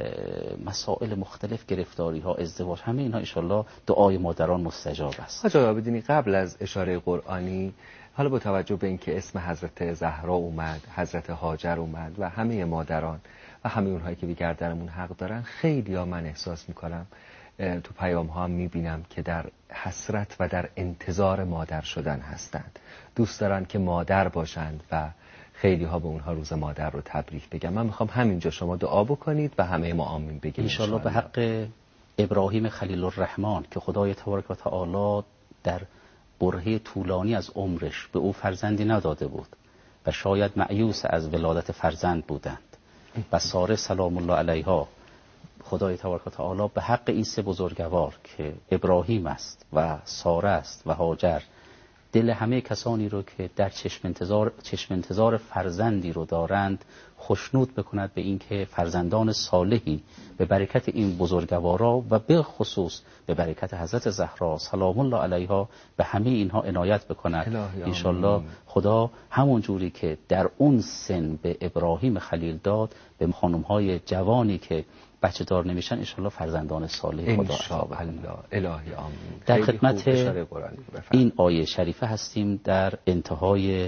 مسائل مختلف، گرفتاری ها، ازدواج، همه اینها انشالله دعای مادران مستجاب است. حاج آقا بدونی قبل از اشاره قرآنی، حالا با توجه به اینکه اسم حضرت زهرا اومد، حضرت هاجر اومد و همه مادران و همه اونهایی که به گردنمون حق دارن، خیلی ها من احساس میکنم تو پیام ها هم میبینم که در حسرت و در انتظار مادر شدن هستند، دوست دارن که مادر باشند و خیلی ها به اونها روز مادر رو تبریک بگم. من میخوام همینجا شما دعا بکنید و همه ما آمین بگیم انشالله به حق ابراهیم خلیل الرحمن که خدای تبارک و تعالی در برهه طولانی از عمرش به او فرزندی نداده بود و شاید مایوس از ولادت فرزند بودند و ساره سلام الله علیها، خدای تبارک و تعالی به حق این سه بزرگوار که ابراهیم است و ساره است و هاجر، دل همه کسانی رو که در چشم انتظار, چشم انتظار فرزندی رو دارند خوشنود بکند به اینکه فرزندان صالحی به برکت این بزرگوارا و به خصوص به برکت حضرت زهرا سلام الله علیها به همه اینها عنایت بکند. انشالله خدا همون جوری که در اون سن به ابراهیم خلیل داد، به خانم‌های جوانی که بچه دار نمیشن انشالله فرزندان صالح خدا عطا بکنه. الهی آمین. در خدمت این آیه شریفه هستیم در انتهای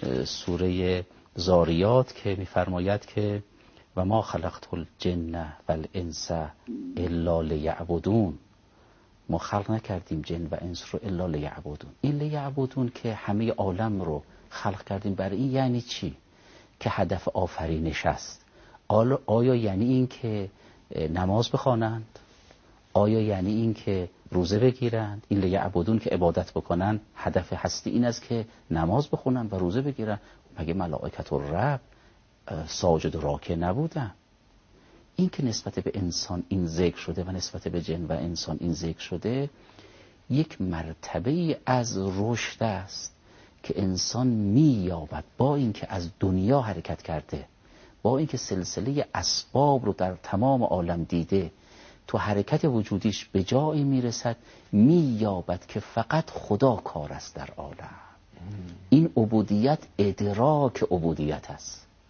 سوره زاریات که میفرماید که و ما خلقت الجن والانس الا لیعبدون، ما خلق نکردیم جن و انس رو الا لیعبدون. این لیعبدون که همه عالم رو خلق کردیم برای این یعنی چی؟ که هدف آفرینش است. آیا یعنی این که نماز بخوانند؟ آیا یعنی این که روزه بگیرند؟ این لیعبدون که عبادت بکنن هدف هستی این است که نماز بخونن و روزه بگیرن؟ مگه ملائکت الرب ساجد و راکع نبودن؟ این که نسبت به انسان این ذکر شده و نسبت به جن و انسان این ذکر شده، یک مرتبه از رشد است که انسان می‌یابد با اینکه از دنیا حرکت کرده، با اینکه سلسله اسباب رو در تمام عالم دیده، تو حرکت وجودیش به جایی میرسد می‌یابد که فقط خدا کار است در عالم. این عبودیت ادراک عبودیت است.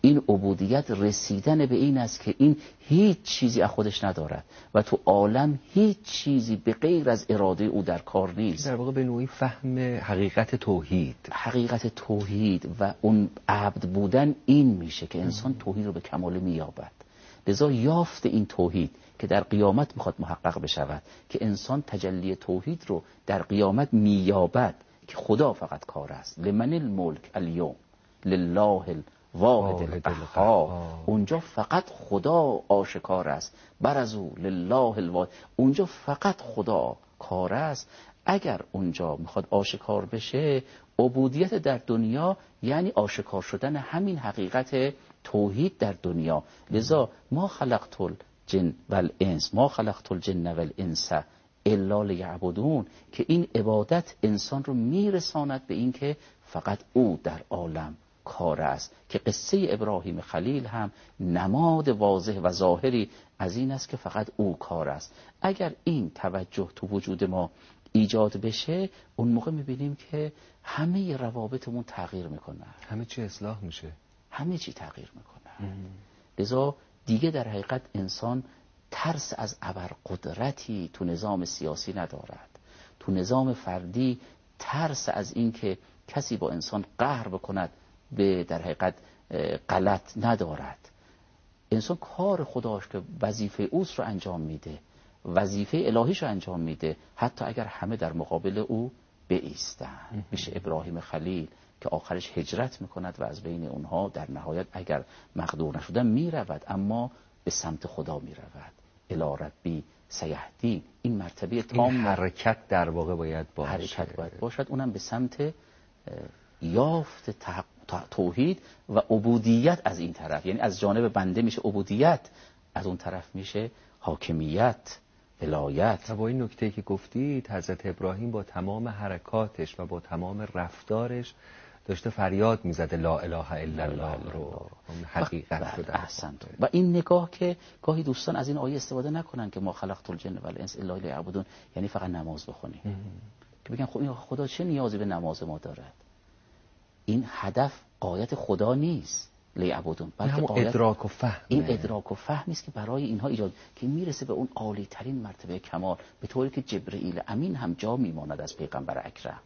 این عبودیت رسیدن به این است که این هیچ چیزی از خودش ندارد و تو عالم هیچ چیزی به غیر از اراده او در کار نیست. در واقع به نوعی فهم حقیقت توحید. حقیقت توحید و اون عبد بودن این میشه که انسان توحید رو به کمال مییابد. لذا یافت این توحید که در قیامت میخواد محقق بشود، که انسان تجلی توحید رو در قیامت مییابد که خدا فقط کار است. لمن الملک الیوم لله الواحد القهار. اونجا فقط خدا آشکار است. بر از او لله الواحد، اونجا فقط خدا کار است. اگر اونجا میخواد آشکار بشه، عبودیت در دنیا یعنی آشکار شدن همین حقیقت توحید در دنیا. لذا ما خلقت الجن والانس ما خلقت الجن والانس الا لیعبدون، که این عبادت انسان رو میرساند به این که فقط او در عالم کار است. که قصه ابراهیم خلیل هم نماد واضح و ظاهری از این است که فقط او کار است. اگر این توجه تو وجود ما ایجاد بشه، اون موقع میبینیم که همه روابطمون تغییر میکنه، همه چی اصلاح میشه، همه چی تغییر میکنه. لذا دیگه در حقیقت انسان ترس از ابرقدرتی تو نظام سیاسی ندارد، تو نظام فردی ترس از این که کسی با انسان قهر بکند به در حقیقت غلط ندارد. انسان کار خداش که وظیفه اوست رو انجام میده، وظیفه الهیش رو انجام میده، حتی اگر همه در مقابل او بایستن. میشه ابراهیم خلیل که آخرش هجرت میکند و از بین اونها در نهایت اگر مقدور نشدن میرود، اما به سمت خدا میرود. الی ربی سیهدین. این مرتبه تام، این حرکت در واقع باید باشه، حرکت باید باشد، اونم به سمت یافت توحید و عبودیت از این طرف. یعنی از جانب بنده میشه عبودیت، از اون طرف میشه حاکمیت، ولایت. و با این نکته که گفتید، حضرت ابراهیم با تمام حرکاتش و با تمام رفتارش داشته فریاد میزده لا اله الا الله رو، حقیقت رو در احسنت. و این نگاه که گاهی دوستان از این آیه استفاده نکنن که ما خلقت الجن والانس الا لیعبدون، یعنی فقط نماز بخونیم، که بگن خب این خدا چه نیازی به نماز ما دارد. این هدف غایت خدا نیست لیعبدون، بلکه غایت ادراک و فهم. این ادراک و فهمی است که برای اینها ایجاد، که میرسه به اون عالی ترین مرتبه کمال، به طوری که جبرئیل امین هم جا میماند از پیغمبر اکرم.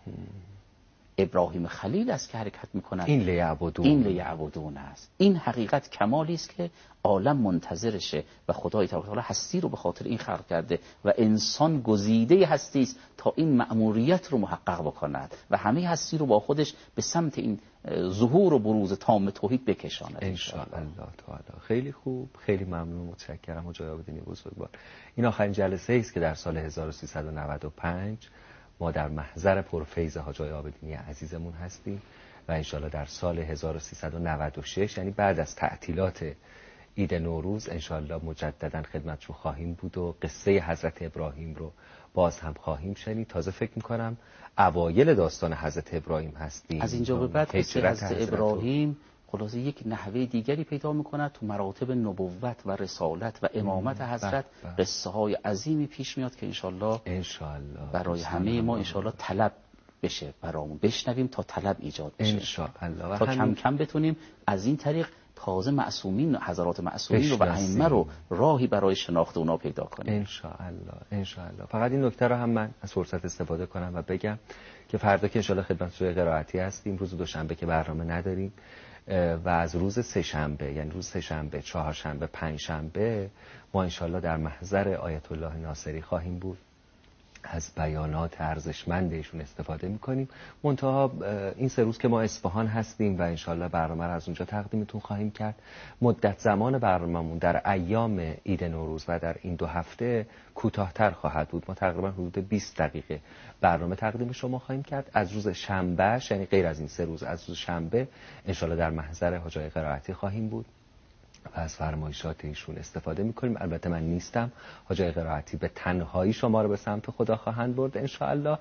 ابراهیم خلیل است که حرکت میکند، این لیعبدون، این لیعبدون است. این حقیقت کمالی است که عالم منتظرشه و خدای تعالی هستی رو به خاطر این خلق کرده و انسان گزیده هستی است تا این مأموریت رو محقق بکند و همه هستی رو با خودش به سمت این ظهور و بروز تام توحید بکشاند ان شاء الله تعالی. خیلی خوب، خیلی ممنون، متشکرم حاج عابدین بزرگوار. این آخرین جلسه است که در سال هزار و سیصد و نود و پنج ما در محضر پرفیض حاج عابدینی عزیزمون هستیم و انشالله در سال هزار و سیصد و نود و شش، یعنی بعد از تعطیلات عید نوروز، انشالله مجددا خدمتشون خواهیم بود و قصه حضرت ابراهیم رو باز هم خواهیم شنید. تازه فکر میکنم اوایل داستان حضرت ابراهیم هستیم. از اینجا به بعد قصه حضرت ابراهیم خلاصه یک نحوه دیگری پیدا میکند تو مراتب نبوت و رسالت و امامت حضرت. قصه های عظیمی پیش میاد که انشالله انشالله برای همه ما انشالله طلب بشه، برامون بشنویم تا طلب ایجاد بشه انشالله، تا کم کم بتونیم از این طریق تازه معصومین، حضرات معصومین و ائمه رو راهی برای شناخت اونا پیدا کنیم انشالله. انشالله. فقط این نکته رو هم من از فرصت استفاده کنم و بگم که فردا که انشالله خدمت روی قرائتی هستیم، روز دوشنبه که برنامه نداریم و از روز سه شنبه، یعنی روز سه شنبه، چهار شنبه، پنج شنبه ما انشالله در محضر آیت الله ناصری خواهیم بود. از بیانات ارزشمند ایشون استفاده میکنیم. منتها این سه روز که ما اصفهان هستیم و انشالله برنامه رو از اونجا تقدیمتون خواهیم کرد. مدت زمان برنامه‌مون در ایام عید نوروز و در این دو هفته کوتاه‌تر خواهد بود. ما تقریبا حدود بیست دقیقه برنامه تقدیم شما خواهیم کرد. از روز شنبه، یعنی غیر از این سه روز، از روز شنبه انشالله در محضر حاج قرائتی خواهیم بود و از فرمایشات ایشون استفاده میکنیم. البته من نیستم، حاج قرائتی به تنهایی شما رو به سمت خدا خواهند برد انشاءالله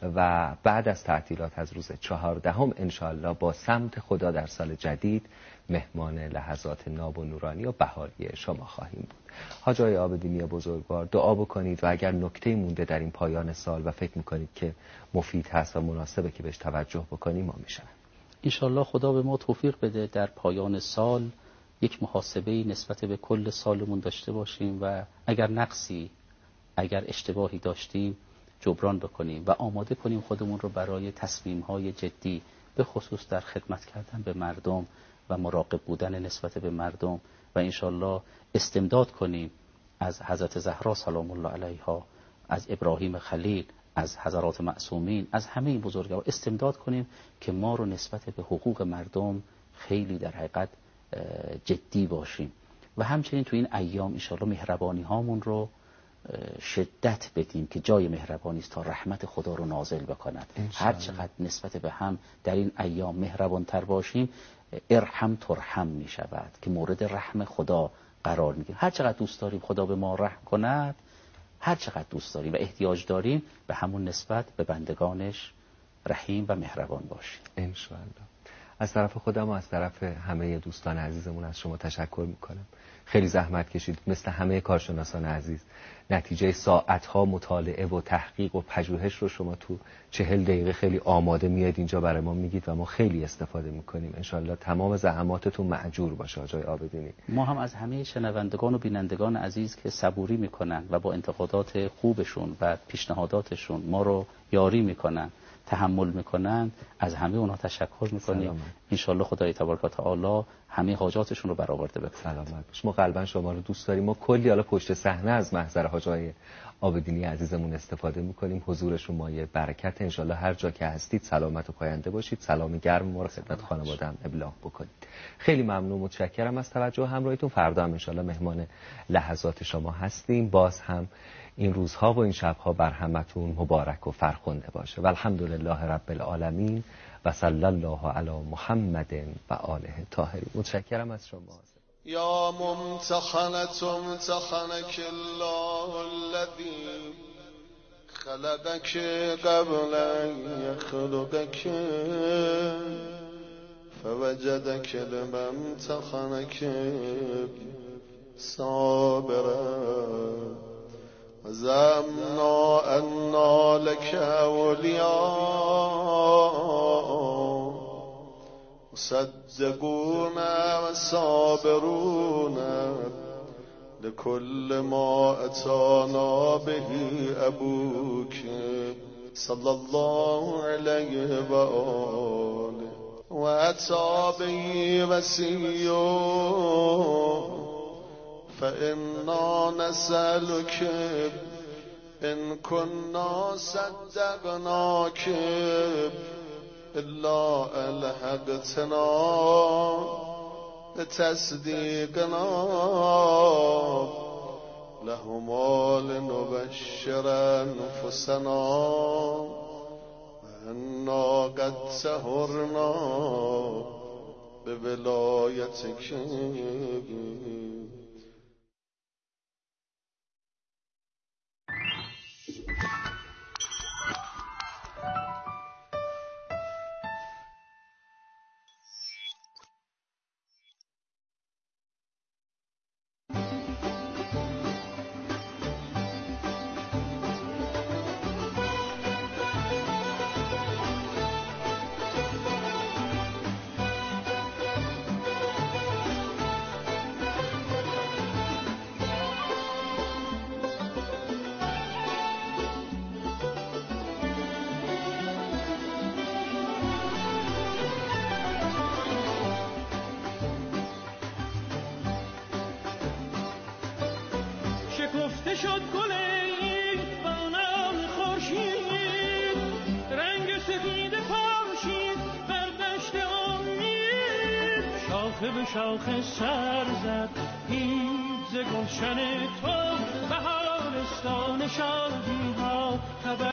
و بعد از تعطیلات از روز چهاردهم انشاءالله با سمت خدا در سال جدید مهمان لحظات ناب و نورانی و بهاری شما خواهیم بود. حاج عابدینی بزرگوار دعا بکنید و اگر نکته مونده در این پایان سال و فکر میکنید که مفید هست و مناسبه که بهش توجه بکنیم، ما میشنم. انشالله خدا به ما توفیق بده در پایان سال یک محاسبه نسبت به کل سالمون داشته باشیم و اگر نقصی، اگر اشتباهی داشتیم جبران بکنیم و آماده کنیم خودمون رو برای تصمیم‌های جدی، به خصوص در خدمت کردن به مردم و مراقب بودن نسبت به مردم و انشالله استمداد کنیم از حضرت زهرا سلام الله علیها، از ابراهیم خلیل، از حضرات معصومین، از همه این بزرگوار استمداد کنیم که ما رو نسبت به حقوق مردم خیلی در حقیقت جدی باشیم و همچنین تو این ایام انشالله مهربانی هامون رو شدت بدیم که جای مهربانی است تا رحمت خدا رو نازل بکند. هر چقدر نسبت به هم در این ایام مهربان تر باشیم ارحم ترحم می شود که مورد رحم خدا قرار می گیریم. هر چقدر دوست داریم خدا به ما رحم کند، هر چقدر دوست داریم و احتیاج داریم به همون نسبت به بندگانش رحیم و مهربان باشیم ان شاء الله. از طرف خودم و از طرف همه دوستان عزیزمون از شما تشکر میکنم. خیلی زحمت کشید مثل همه کارشناسان عزیز. نتیجه ساعتها مطالعه و تحقیق و پژوهش رو شما تو چهل دقیقه خیلی آماده میاد اینجا برای ما میگید و ما خیلی استفاده میکنیم. انشالله تمام زحماتتون مأجور باشه آقای عابدینی. ما هم از همه شنوندگان و بینندگان عزیز که صبوری میکنن و با انتقادات خوبشون و پیشنهاداتشون ما رو یاری میکنن، تحمل میکنن، از همه اونها تشکر میکنیم. انشالله خدای تبارک و تعالی همه حاجاتشون رو برآورده بکنه. سلامت باش. ما قلبا شما رو دوست داریم. ما کلی حالا پشت صحنه از محضر حاج آقای عابدینی عزیزمون استفاده میکنیم. حضورشون مایه برکت. انشالله هر جا که هستید سلامت و پاینده باشید. سلام گرم ما رو خدمت خانواده هم ابلاغ بکنید. خیلی ممنون، متشکرم از توجه همراهیتون. فردا هم انشالله مهمان لحظات شما هستیم. باز هم این روزها و این شبها بر همتون مبارک و فرخنده باشه و الحمدلله رب العالمین و صلی الله علی محمد و آله طاهرین. متشکرم از شما. یا ممتحنة امتحنك الله الذي خلقك قبل ان يخلقك فوجدك لما امتحنك صابرا وزعمنا أنا لك أولياء مصدقون وصابرون لكل ما أتانا به أبوك صلى الله عليه وآله وأتى به وسيء فإنا نسألك إن كنا صدقناك إلا ألحقتنا بتصديقنا لهما لنبشر أنفسنا وأنا قد سهرنا بولايتك. شکفته شد گل بانان خورشید، رنگ سفید پاشید بر دشت امید، شاخه به شاخه سر زد هیچ ز گلشن تو، بهارستان شادی ها خبر